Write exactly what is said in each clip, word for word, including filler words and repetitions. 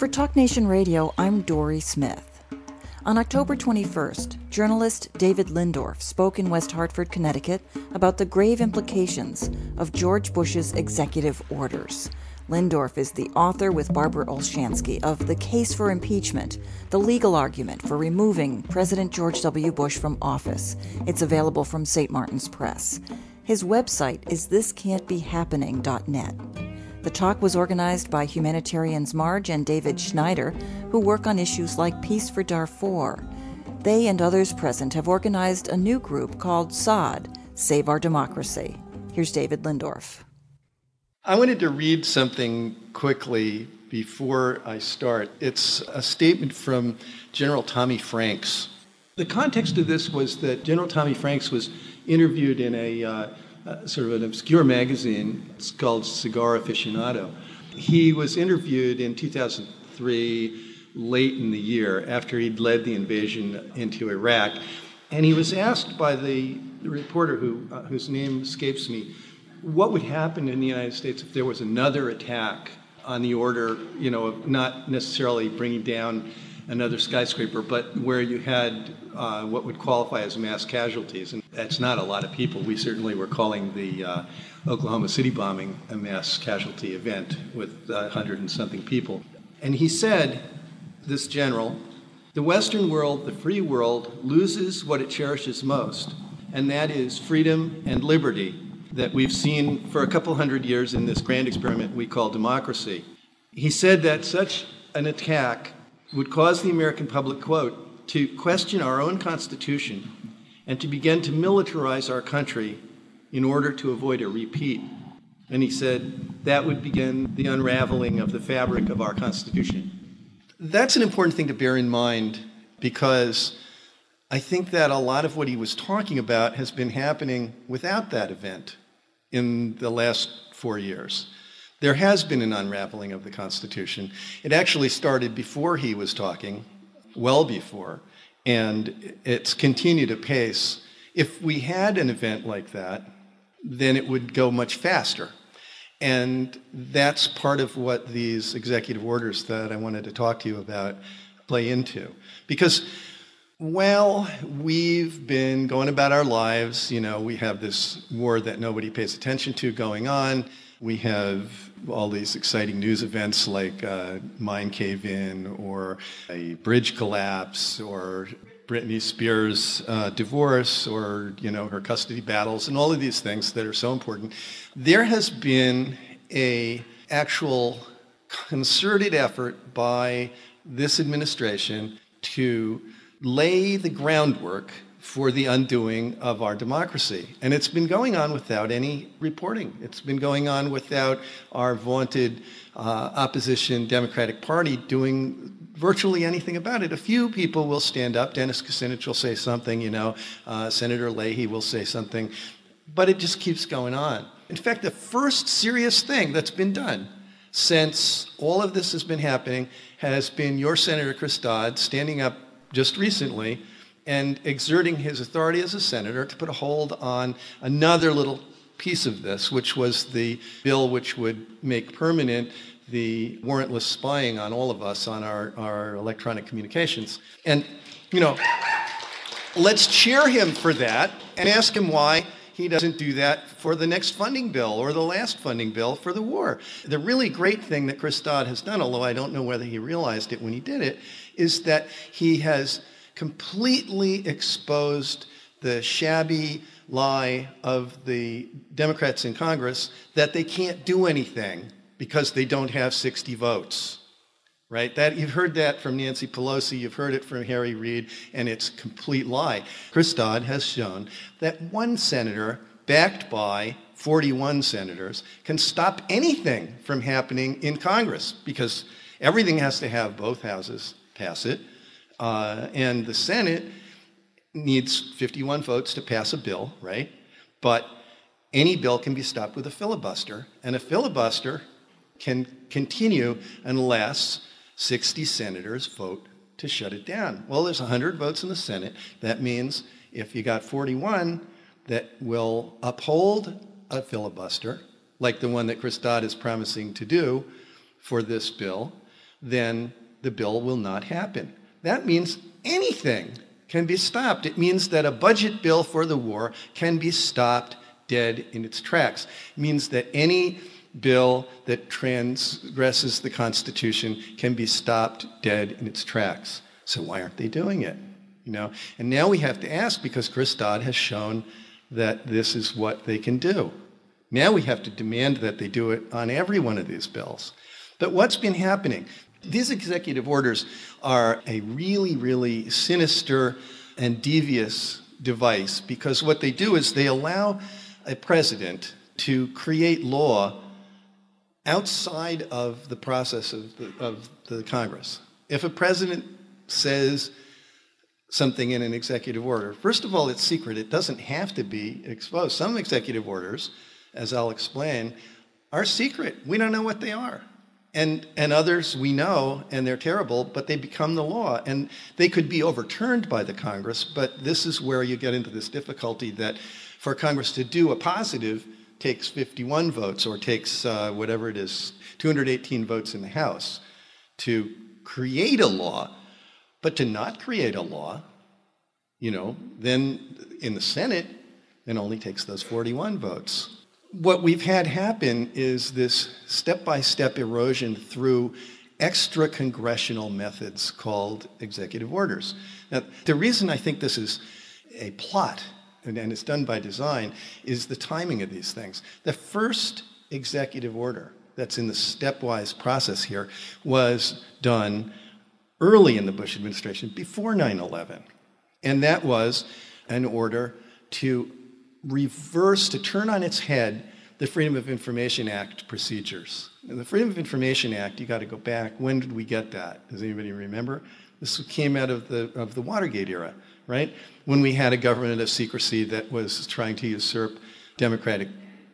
For Talk Nation Radio, I'm Dory Smith. On October twenty-first, journalist David Lindorf spoke in West Hartford, Connecticut, about the grave implications of George Bush's executive orders. Lindorf is the author, with Barbara Olshansky, of The Case for Impeachment, the legal argument for removing President George W. Bush from office. It's available from Saint Martin's Press. His website is this can't be happening dot net. The talk was organized by humanitarians Marge and David Schneider, who work on issues like Peace for Darfur. They and others present have organized a new group called S O D, Save Our Democracy. Here's David Lindorf. I wanted to read something quickly before I start. It's a statement from General Tommy Franks. The context of this was that General Tommy Franks was interviewed in a uh, uh, sort of an obscure magazine. It's called Cigar Aficionado. He was interviewed in two thousand three, late in the year, after he'd led the invasion into Iraq. And he was asked by the, the reporter, who uh, whose name escapes me, what would happen in the United States if there was another attack on the order, you know, of not necessarily bringing down another skyscraper, but where you had uh, what would qualify as mass casualties. And that's not a lot of people. We certainly were calling the uh, Oklahoma City bombing a mass casualty event with a uh, hundred and something people. And he said, this general, the Western world, the free world, loses what it cherishes most, and that is freedom and liberty that we've seen for a couple hundred years in this grand experiment we call democracy. He said that such an attack would cause the American public, quote, to question our own Constitution and to begin to militarize our country in order to avoid a repeat. And he said that would begin the unraveling of the fabric of our Constitution. That's an important thing to bear in mind, because I think that a lot of what he was talking about has been happening without that event in the last four years. There has been an unraveling of the Constitution. It actually started before he was talking, well before, and it's continued apace. If we had an event like that, then it would go much faster. And that's part of what these executive orders that I wanted to talk to you about play into. Because while we've been going about our lives, you know, we have this war that nobody pays attention to going on. We have all these exciting news events like uh, mine cave-in, or a bridge collapse, or Britney Spears' uh, divorce, or, you know, her custody battles, and all of these things that are so important. There has been a actual concerted effort by this administration to lay the groundwork for the undoing of our democracy. And it's been going on without any reporting. It's been going on without our vaunted uh, opposition Democratic Party doing virtually anything about it. A few people will stand up. Dennis Kucinich will say something, you know, uh, Senator Leahy will say something, but it just keeps going on. In fact, the first serious thing that's been done since all of this has been happening has been your Senator Chris Dodd standing up just recently and exerting his authority as a senator to put a hold on another little piece of this, which was the bill which would make permanent the warrantless spying on all of us on our, our electronic communications. And, you know, let's cheer him for that and ask him why he doesn't do that for the next funding bill or the last funding bill for the war. The really great thing that Chris Dodd has done, although I don't know whether he realized it when he did it, is that he has completely exposed the shabby lie of the Democrats in Congress that they can't do anything because they don't have sixty votes, right? That, you've heard that from Nancy Pelosi, you've heard it from Harry Reid, and it's a complete lie. Chris Dodd has shown that one senator, backed by forty-one senators, can stop anything from happening in Congress, because everything has to have both houses pass it. Uh, and the Senate needs fifty-one votes to pass a bill, right? But any bill can be stopped with a filibuster, and a filibuster can continue unless sixty senators vote to shut it down. Well, there's one hundred votes in the Senate. That means if you got forty-one that will uphold a filibuster, like the one that Chris Dodd is promising to do for this bill, then the bill will not happen. That means anything can be stopped. It means that a budget bill for the war can be stopped dead in its tracks. It means that any bill that transgresses the Constitution can be stopped dead in its tracks. So why aren't they doing it? You know, and now we have to ask, because Chris Dodd has shown that this is what they can do. Now we have to demand that they do it on every one of these bills. But what's been happening? These executive orders are a really, really sinister and devious device, because what they do is they allow a president to create law outside of the process of the, of the Congress. If a president says something in an executive order, first of all, it's secret. It doesn't have to be exposed. Some executive orders, as I'll explain, are secret. We don't know what they are. And, and others we know, and they're terrible, but they become the law. And they could be overturned by the Congress, but this is where you get into this difficulty that for Congress to do a positive takes fifty-one votes, or takes uh, whatever it is, two hundred eighteen votes in the House to create a law. But to not create a law, you know, then in the Senate, it only takes those forty-one votes. What we've had happen is this step-by-step erosion through extra congressional methods called executive orders. Now, the reason I think this is a plot, and, and it's done by design, is the timing of these things. The first executive order that's in the stepwise process here was done early in the Bush administration, before nine eleven. And that was an order to reverse, to turn on its head, the Freedom of Information Act procedures. And the Freedom of Information Act, you got to go back. When did we get that? Does anybody remember? This came out of the of the Watergate era, right? When we had a government of secrecy that was trying to usurp democratic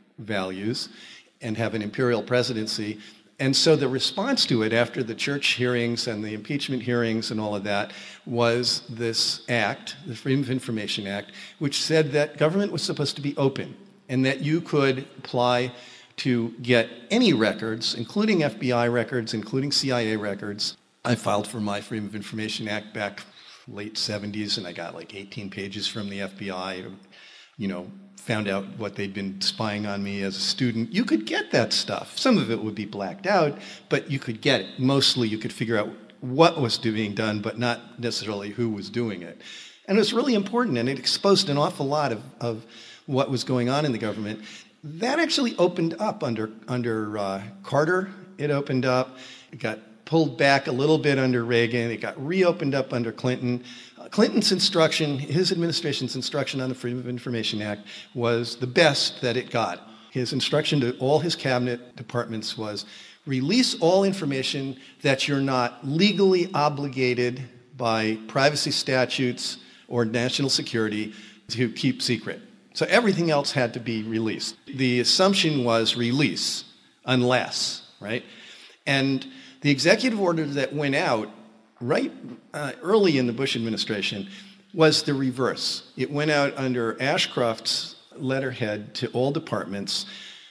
values and have an imperial presidency. And so the response to it after the church hearings and the impeachment hearings and all of that was this act, the Freedom of Information Act, which said that government was supposed to be open and that you could apply to get any records, including F B I records, including C I A records. I filed for my Freedom of Information Act back late seventies, and I got like eighteen pages from the F B I, you know, found out what they'd been spying on me as a student. You could get that stuff. Some of it would be blacked out, but you could get it. Mostly you could figure out what was being done, but not necessarily who was doing it. And it was really important, and it exposed an awful lot of, of what was going on in the government. That actually opened up under, under uh, Carter. It opened up. It got pulled back a little bit under Reagan. It got reopened up under Clinton. Uh, Clinton's instruction, his administration's instruction on the Freedom of Information Act was the best that it got. His instruction to all his cabinet departments was release all information that you're not legally obligated by privacy statutes or national security to keep secret. So everything else had to be released. The assumption was release, unless, right? And the executive order that went out right uh, early in the Bush administration was the reverse. It went out under Ashcroft's letterhead to all departments: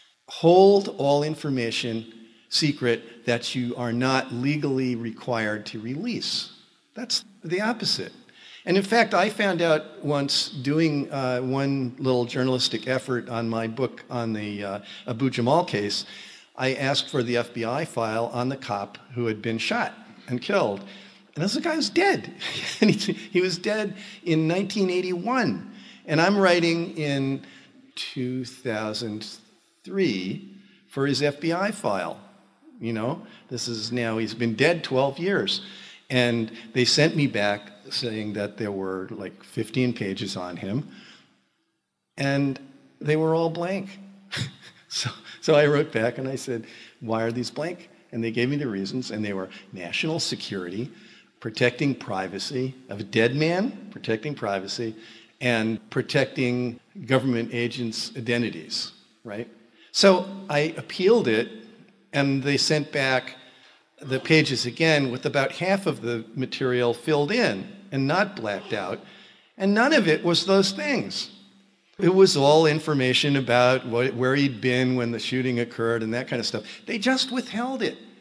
hold all information secret that you are not legally required to release. That's the opposite. And in fact, I found out once doing uh, one little journalistic effort on my book on the uh, Abu Jamal case, I asked for the F B I file on the cop who had been shot and killed. And this guy was dead. And he, he was dead in nineteen eighty-one. And I'm writing in two thousand three for his F B I file. You know, this is now, he's been dead twelve years. And they sent me back saying that there were like fifteen pages on him. And they were all blank. so, so I wrote back and I said, why are these blank? And they gave me the reasons, and they were national security, protecting privacy of a dead man, protecting privacy, and protecting government agents' identities, right? So I appealed it, and they sent back the pages again with about half of the material filled in and not blacked out, and none of it was those things. It was all information about what, where he'd been when the shooting occurred and that kind of stuff. They just withheld it.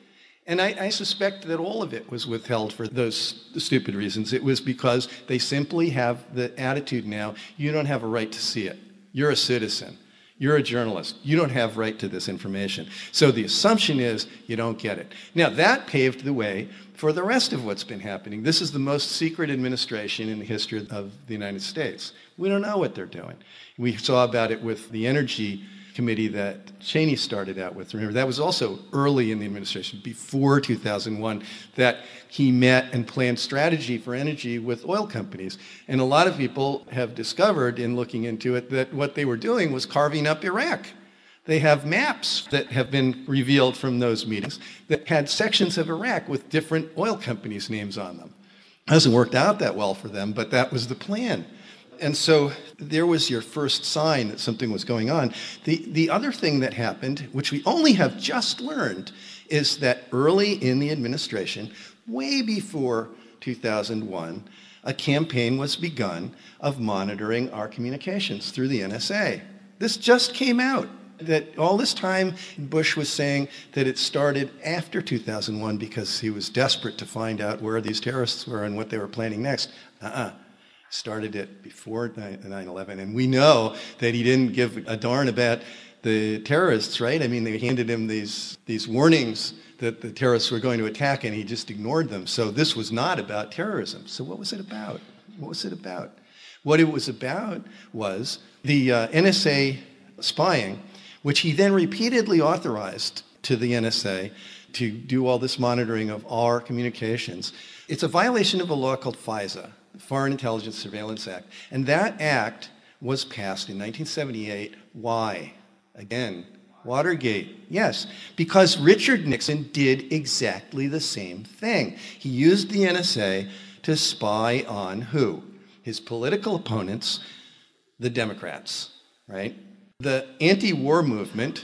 And I, I suspect that all of it was withheld for those stupid reasons. It was because they simply have the attitude now, you don't have a right to see it. You're a citizen. You're a journalist. You don't have right to this information. So the assumption is you don't get it. Now, that paved the way for the rest of what's been happening. This is the most secret administration in the history of the United States. We don't know what they're doing. We saw about it with the Energy Committee that Cheney started out with. Remember, that was also early in the administration, before two thousand one, that he met and planned strategy for energy with oil companies. And a lot of people have discovered in looking into it that what they were doing was carving up Iraq. They have maps that have been revealed from those meetings that had sections of Iraq with different oil companies' names on them. It hasn't worked out that well for them, but that was the plan. And so there was your first sign that something was going on. The, the other thing that happened, which we only have just learned, is that early in the administration, way before two thousand one, a campaign was begun of monitoring our communications through the N S A. This just came out. That all this time Bush was saying that it started after two thousand one because he was desperate to find out where these terrorists were and what they were planning next. Uh-uh. Started it before nine eleven, and we know that he didn't give a darn about the terrorists, right? I mean, they handed him these these warnings that the terrorists were going to attack, and he just ignored them. So this was not about terrorism. So what was it about? What was it about? What it was about was the uh, N S A spying, which he then repeatedly authorized to the N S A to do all this monitoring of our communications. It's a violation of a law called FISA, Foreign Intelligence Surveillance Act. And that act was passed in nineteen seventy-eight. Why? Again, Watergate. Yes, because Richard Nixon did exactly the same thing. He used the N S A to spy on who? His political opponents, the Democrats, right? The anti-war movement,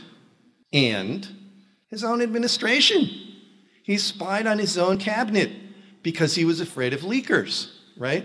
and his own administration. He spied on his own cabinet because he was afraid of leakers, right?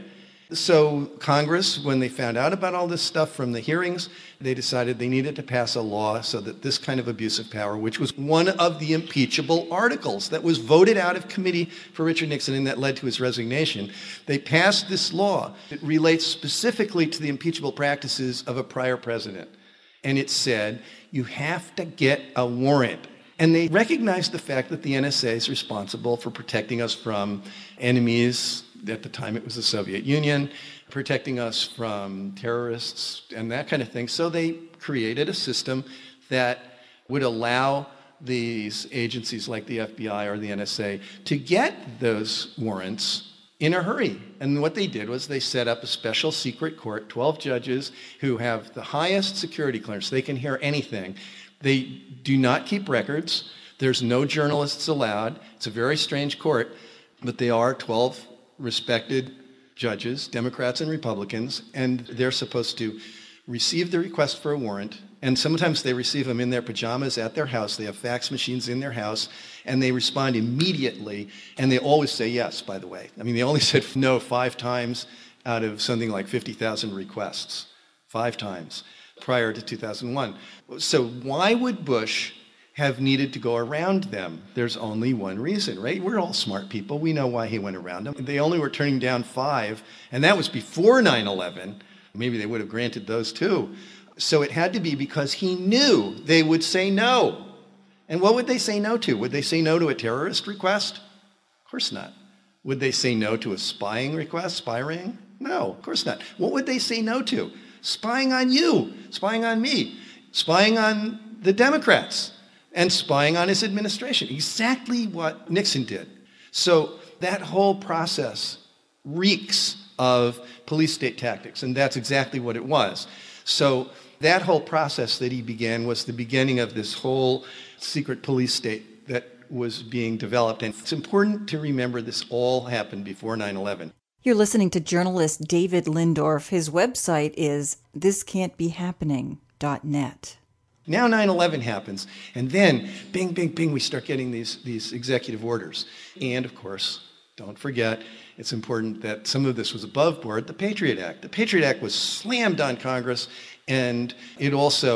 So Congress, when they found out about all this stuff from the hearings, they decided they needed to pass a law so that this kind of abuse of power, which was one of the impeachable articles that was voted out of committee for Richard Nixon and that led to his resignation, they passed this law. It relates specifically to the impeachable practices of a prior president. And it said, you have to get a warrant. And they recognized the fact that the N S A is responsible for protecting us from enemies. At the time, it was the Soviet Union, protecting us from terrorists and that kind of thing. So they created a system that would allow these agencies like the F B I or the N S A to get those warrants in a hurry. And what they did was they set up a special secret court, twelve judges who have the highest security clearance. They can hear anything. They do not keep records. There's no journalists allowed. It's a very strange court, but they are twelve respected judges, Democrats and Republicans, and they're supposed to receive the request for a warrant, and sometimes they receive them in their pajamas at their house. They have fax machines in their house, and they respond immediately, and they always say yes, by the way. I mean, they only said no five times out of something like fifty thousand requests, five times prior to two thousand one. So why would Bush have needed to go around them? There's only one reason, right? We're all smart people. We know why he went around them. They only were turning down five, and that was before nine eleven. Maybe they would have granted those too. So it had to be because he knew they would say no. And what would they say no to? Would they say no to a terrorist request? Of course not. Would they say no to a spying request, spy ring? No, of course not. What would they say no to? Spying on you, spying on me, spying on the Democrats, and spying on his administration. Exactly what Nixon did. So that whole process reeks of police state tactics, and that's exactly what it was. So that whole process that he began was the beginning of this whole secret police state that was being developed. And it's important to remember this all happened before nine eleven. You're listening to journalist David Lindorf. His website is this can't be happening dot net. Now nine eleven happens, and then bing, bing, bing, we start getting these, these executive orders. And of course, don't forget, it's important that some of this was above board, the Patriot Act. The Patriot Act was slammed on Congress, and it also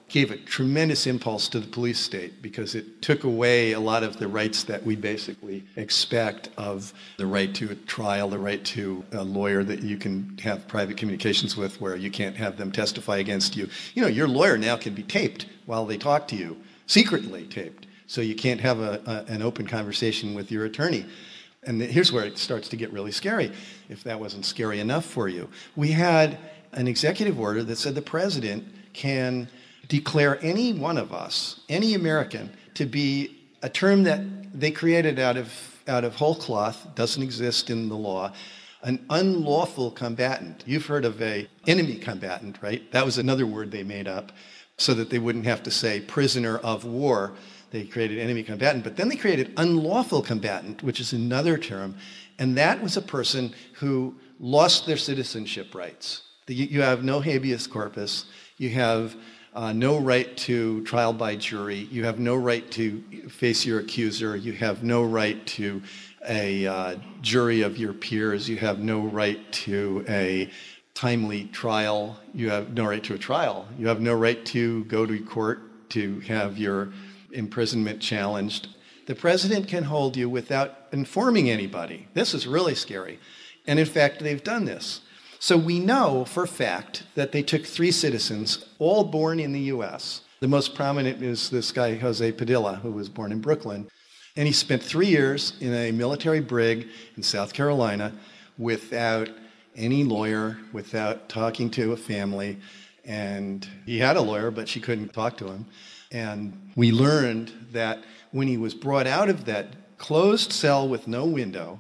gave a tremendous impulse to the police state because it took away a lot of the rights that we basically expect of the right to a trial, the right to a lawyer that you can have private communications with where you can't have them testify against you. You know, your lawyer now can be taped while they talk to you, secretly taped, so you can't have a, a, an open conversation with your attorney. And here's where it starts to get really scary, if that wasn't scary enough for you. We had an executive order that said the president can declare any one of us, any American, to be a term that they created out of out of whole cloth, doesn't exist in the law, an unlawful combatant. You've heard of a enemy combatant, right? That was another word they made up so that they wouldn't have to say prisoner of war. They created enemy combatant, but then they created unlawful combatant, which is another term, and that was a person who lost their citizenship rights. You have no habeas corpus, you have Uh, no right to trial by jury. You have no right to face your accuser. You have no right to a uh, jury of your peers. You have no right to a timely trial. You have no right to a trial. You have no right to go to court to have your imprisonment challenged. The president can hold you without informing anybody. This is really scary. And in fact, they've done this. So we know for a fact that they took three citizens, all born in the U S. The most prominent is this guy, Jose Padilla, who was born in Brooklyn. And he spent three years in a military brig in South Carolina without any lawyer, without talking to a family. And he had a lawyer, but she couldn't talk to him. And we learned that when he was brought out of that closed cell with no window,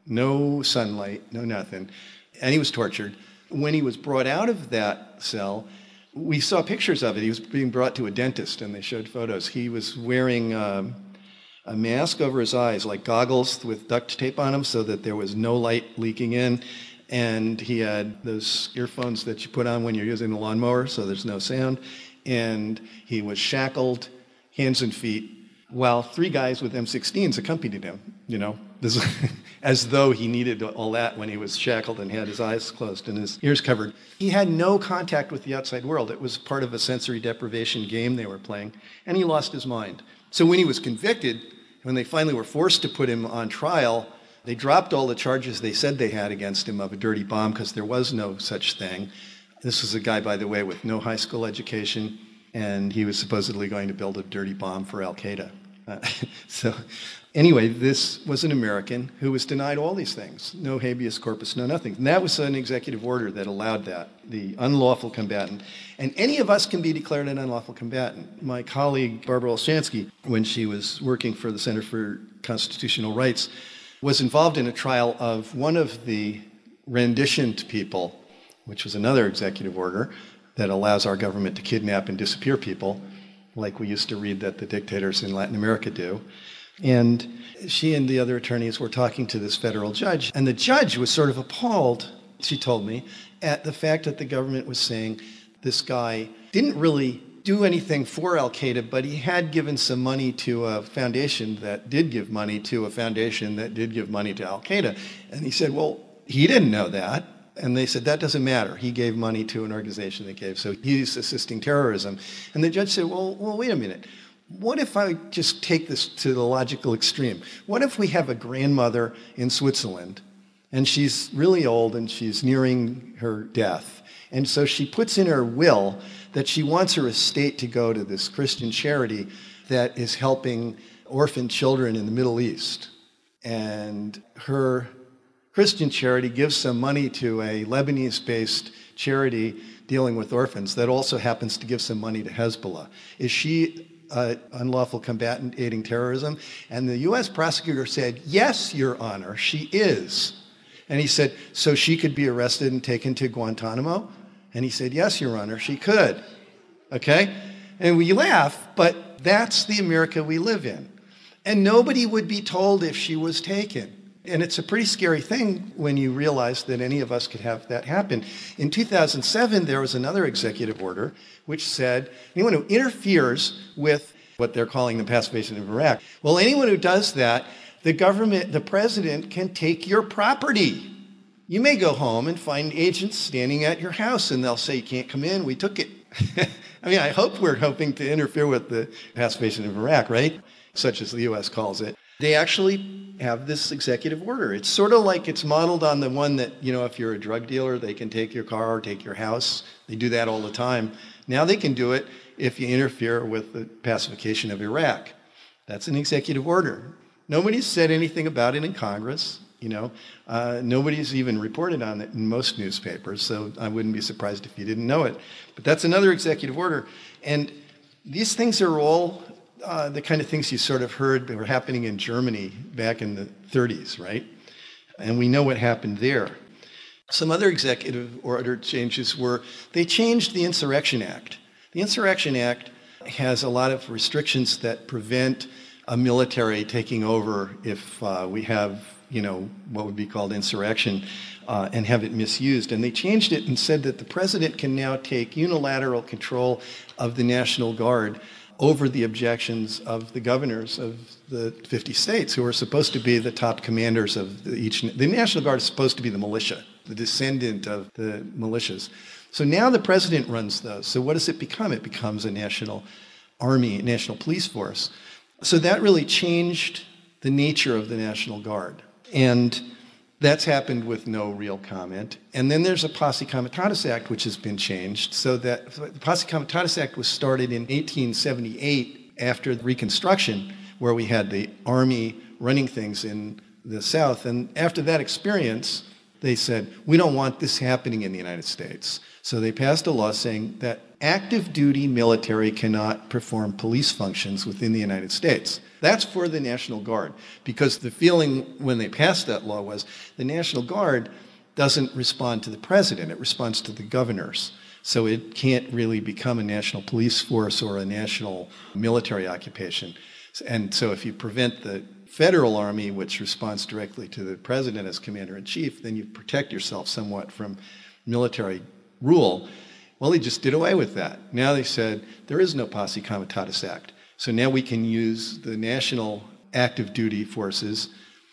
no sunlight, no nothing, and he was tortured. When he was brought out of that cell, we saw pictures of it. He was being brought to a dentist, and they showed photos. He was wearing um, a mask over his eyes, like goggles with duct tape on them so that there was no light leaking in. And he had those earphones that you put on when you're using the lawnmower so there's no sound. And he was shackled, hands and feet, while three guys with M sixteens accompanied him, you know, this, as though he needed all that when he was shackled and had his eyes closed and his ears covered. He had no contact with the outside world. It was part of a sensory deprivation game they were playing, and he lost his mind. So when he was convicted, when they finally were forced to put him on trial, they dropped all the charges they said they had against him of a dirty bomb because there was no such thing. This was a guy, by the way, with no high school education, and he was supposedly going to build a dirty bomb for Al-Qaeda. Uh, so anyway, this was an American who was denied all these things. No habeas corpus, no nothing. And that was an executive order that allowed that, the unlawful combatant. And any of us can be declared an unlawful combatant. My colleague, Barbara Olshansky, when she was working for the Center for Constitutional Rights, was involved in a trial of one of the renditioned people, which was another executive order that allows our government to kidnap and disappear people, like we used to read that the dictators in Latin America do. And she and the other attorneys were talking to this federal judge, and the judge was sort of appalled, she told me, at the fact that the government was saying this guy didn't really do anything for Al-Qaeda, but he had given some money to a foundation that did give money to a foundation that did give money to Al-Qaeda. And he said, well, he didn't know that. And they said, that doesn't matter. He gave money to an organization that gave, so he's assisting terrorism. And the judge said, well, well, wait a minute. What if I just take this to the logical extreme? What if we have a grandmother in Switzerland, and she's really old, and she's nearing her death, and so she puts in her will that she wants her estate to go to this Christian charity that is helping orphan children in the Middle East. And her Christian charity gives some money to a Lebanese-based charity dealing with orphans that also happens to give some money to Hezbollah. Is she an unlawful combatant aiding terrorism? And the U S prosecutor said, yes, Your Honor, she is. And he said, so she could be arrested and taken to Guantanamo? And he said, yes, Your Honor, she could. Okay? And we laugh, but that's the America we live in. And nobody would be told if she was taken. And it's a pretty scary thing when you realize that any of us could have that happen. In two thousand seven, there was another executive order which said anyone who interferes with what they're calling the pacification of Iraq, well, anyone who does that, the government, the president can take your property. You may go home and find agents standing at your house, and they'll say, you can't come in, we took it. I mean, I hope we're hoping to interfere with the pacification of Iraq, right? Such as the U S calls it. They actually have this executive order. It's sort of like it's modeled on the one that, you know, if you're a drug dealer, they can take your car or take your house. They do that all the time. Now they can do it if you interfere with the pacification of Iraq. That's an executive order. Nobody's said anything about it in Congress. You know, uh, nobody's even reported on it in most newspapers, so I wouldn't be surprised if you didn't know it. But that's another executive order. And these things are all uh, the kind of things you sort of heard that were happening in Germany back in the thirties, right? And we know what happened there. Some other executive order changes were they changed the Insurrection Act. The Insurrection Act has a lot of restrictions that prevent a military taking over if uh, we have, you know, what would be called insurrection uh, and have it misused. And they changed it and said that the president can now take unilateral control of the National Guard over the objections of the governors of the fifty states who are supposed to be the top commanders of the, each. The National Guard is supposed to be the militia, the descendant of the militias. So now the president runs those. So what does it become? It becomes a national army, national police force. So that really changed the nature of the National Guard. And that's happened with no real comment. And then there's a Posse Comitatus Act, which has been changed. So that the Posse Comitatus Act was started in eighteen seventy-eight after Reconstruction, where we had the army running things in the South. And after that experience, they said, we don't want this happening in the United States. So they passed a law saying that active duty military cannot perform police functions within the United States. That's for the National Guard, because the feeling when they passed that law was the National Guard doesn't respond to the president, it responds to the governors. So it can't really become a national police force or a national military occupation. And so if you prevent the federal army, which responds directly to the president as commander-in-chief, then you protect yourself somewhat from military rule. Well, they just did away with that. Now they said there is no Posse Comitatus Act. So now we can use the national active duty forces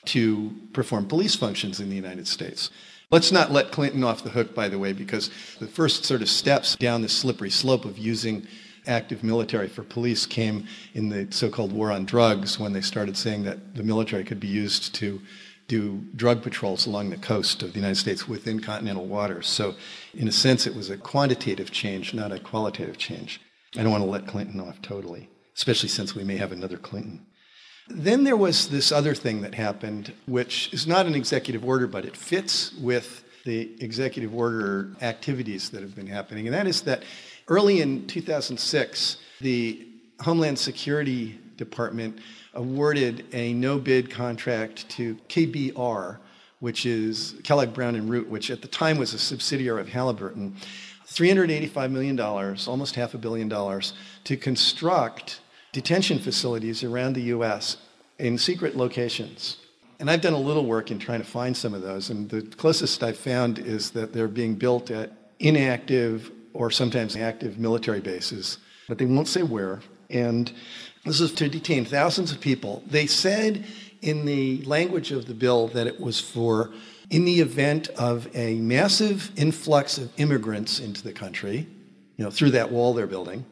to perform police functions in the United States. Let's not let Clinton off the hook, by the way, because the first sort of steps down the slippery slope of using active military for police came in the so-called war on drugs, when they started saying that the military could be used to do drug patrols along the coast of the United States within continental waters. So in a sense, it was a quantitative change, not a qualitative change. I don't want to let Clinton off totally, especially since we may have another Clinton. Then there was this other thing that happened, which is not an executive order, but it fits with the executive order activities that have been happening. And that is that early in two thousand six, the Homeland Security Department awarded a no-bid contract to K B R, which is Kellogg Brown and Root, which at the time was a subsidiary of Halliburton, three hundred eighty-five million dollars, almost half a billion dollars, to construct detention facilities around the U S in secret locations. And I've done a little work in trying to find some of those, and the closest I've found is that they're being built at inactive or sometimes active military bases, but they won't say where. And this is to detain thousands of people. They said in the language of the bill that it was for, in the event of a massive influx of immigrants into the country, you know, through that wall they're building,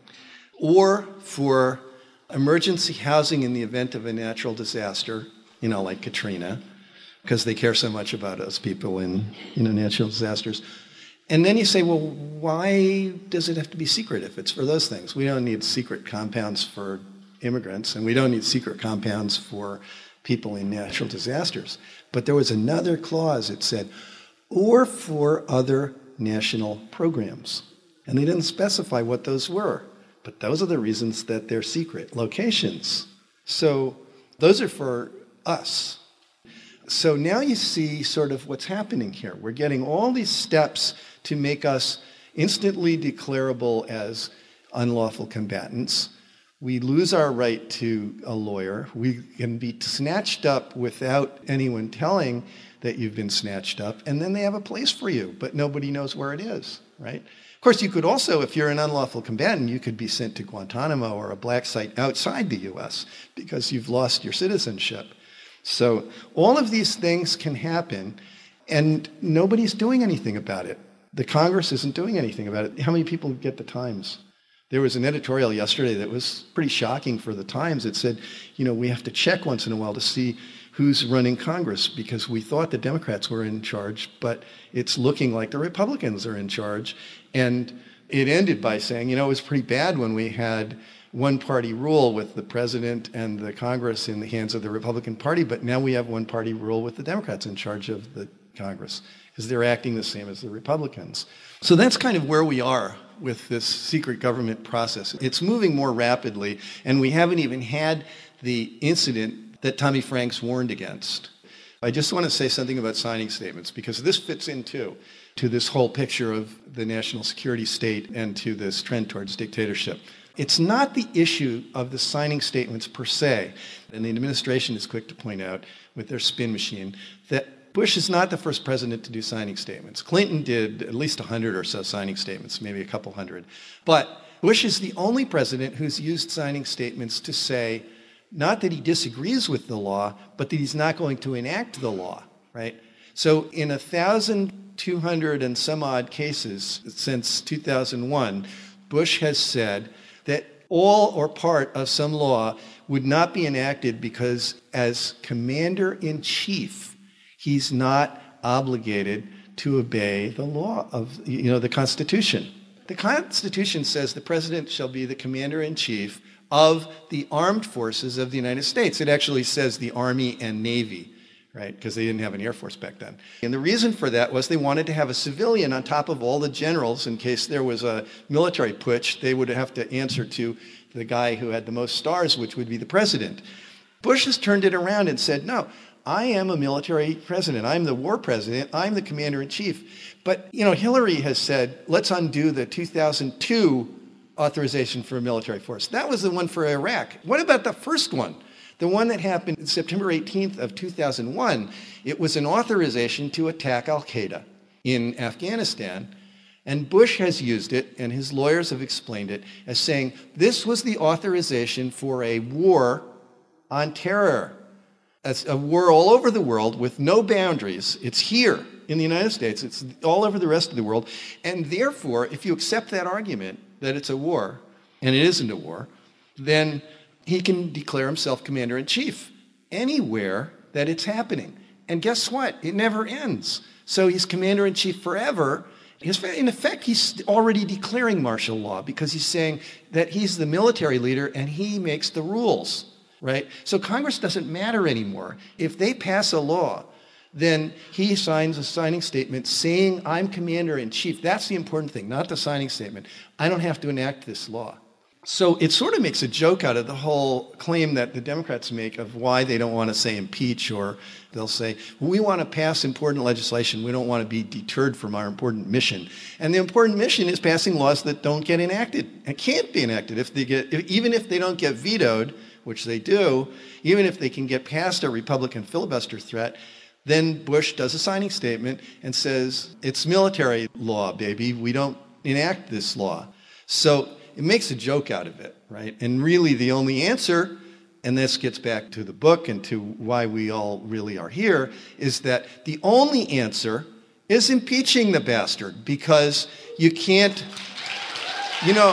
or for emergency housing in the event of a natural disaster, you know, like Katrina, because they care so much about us people in, you know, natural disasters. And then you say, well, why does it have to be secret if it's for those things? We don't need secret compounds for immigrants, and we don't need secret compounds for people in natural disasters. But there was another clause. It said, or for other national programs. And they didn't specify what those were. But those are the reasons that they're secret locations. So those are for us. So now you see sort of what's happening here. We're getting all these steps to make us instantly declarable as unlawful combatants. We lose our right to a lawyer. We can be snatched up without anyone telling that you've been snatched up, and then they have a place for you, but nobody knows where it is, right? Of course, you could also, if you're an unlawful combatant, you could be sent to Guantanamo or a black site outside the U S because you've lost your citizenship. So all of these things can happen, and nobody's doing anything about it. The Congress isn't doing anything about it. How many people get the Times? There was an editorial yesterday that was pretty shocking for the Times. It said, you know, we have to check once in a while to see who's running Congress because we thought the Democrats were in charge, but it's looking like the Republicans are in charge. And it ended by saying, you know, it was pretty bad when we had one-party rule with the president and the Congress in the hands of the Republican Party, but now we have one-party rule with the Democrats in charge of the Congress because they're acting the same as the Republicans. So that's kind of where we are with this secret government process. It's moving more rapidly, and we haven't even had the incident that Tommy Franks warned against. I just want to say something about signing statements, because this fits in, too, to this whole picture of the national security state and to this trend towards dictatorship. It's not the issue of the signing statements per se, and the administration is quick to point out with their spin machine that Bush is not the first president to do signing statements. Clinton did at least one hundred or so signing statements, maybe a couple hundred. But Bush is the only president who's used signing statements to say, not that he disagrees with the law, but that he's not going to enact the law, right? So in one thousand two hundred and some odd cases since two thousand one, Bush has said that all or part of some law would not be enacted because as commander-in-chief, he's not obligated to obey the law of, you know, the Constitution. The Constitution says the president shall be the commander-in-chief of the armed forces of the United States. It actually says the Army and Navy, right? Because they didn't have an Air Force back then. And the reason for that was they wanted to have a civilian on top of all the generals in case there was a military putsch. They would have to answer to the guy who had the most stars, which would be the president. Bush has turned it around and said, no, I am a military president. I'm the war president. I'm the commander-in-chief. But, you know, Hillary has said, let's undo the two thousand two authorization for a military force. That was the one for Iraq. What about the first one? The one that happened September eighteenth of two thousand one. It was an authorization to attack al-Qaeda in Afghanistan. And Bush has used it, and his lawyers have explained it, as saying this was the authorization for a war on terror. It's a war all over the world with no boundaries. It's here in the United States. It's all over the rest of the world. And therefore, if you accept that argument that it's a war, and it isn't a war, then he can declare himself commander-in-chief anywhere that it's happening. And guess what? It never ends. So he's commander-in-chief forever. In effect, he's already declaring martial law because he's saying that he's the military leader and he makes the rules. Right? So Congress doesn't matter anymore. If they pass a law, then he signs a signing statement saying, I'm commander-in-chief. That's the important thing, not the signing statement. I don't have to enact this law. So it sort of makes a joke out of the whole claim that the Democrats make of why they don't want to say impeach, or they'll say, we want to pass important legislation. We don't want to be deterred from our important mission. And the important mission is passing laws that don't get enacted and can't be enacted. If they get, if, even if they don't get vetoed, which they do, even if they can get past a Republican filibuster threat, then Bush does a signing statement and says, it's military law, baby. We don't enact this law. So it makes a joke out of it, right? And really the only answer, and this gets back to the book and to why we all really are here, is that the only answer is impeaching the bastard, because you can't, you know,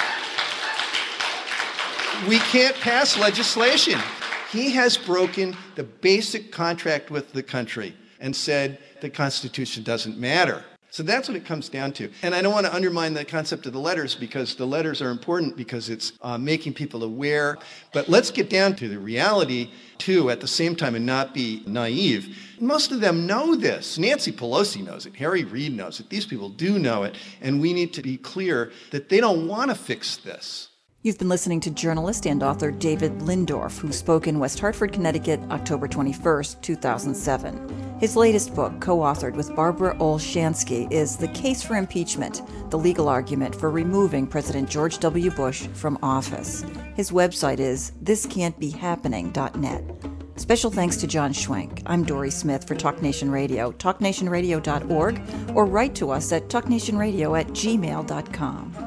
we can't pass legislation. He has broken the basic contract with the country and said the Constitution doesn't matter. So that's what it comes down to. And I don't want to undermine the concept of the letters, because the letters are important because it's uh, making people aware. But let's get down to the reality, too, at the same time, and not be naive. Most of them know this. Nancy Pelosi knows it. Harry Reid knows it. These people do know it. And we need to be clear that they don't want to fix this. You've been listening to journalist and author David Lindorf, who spoke in West Hartford, Connecticut, October twenty-first, two thousand seven. His latest book, co-authored with Barbara Olshansky, is The Case for Impeachment, the legal argument for removing President George W. Bush from office. His website is this can't be happening dot net. Special thanks to John Schwenk. I'm Dory Smith for Talk Nation Radio, talk nation radio dot org, or write to us at talk nation radio at gmail dot com.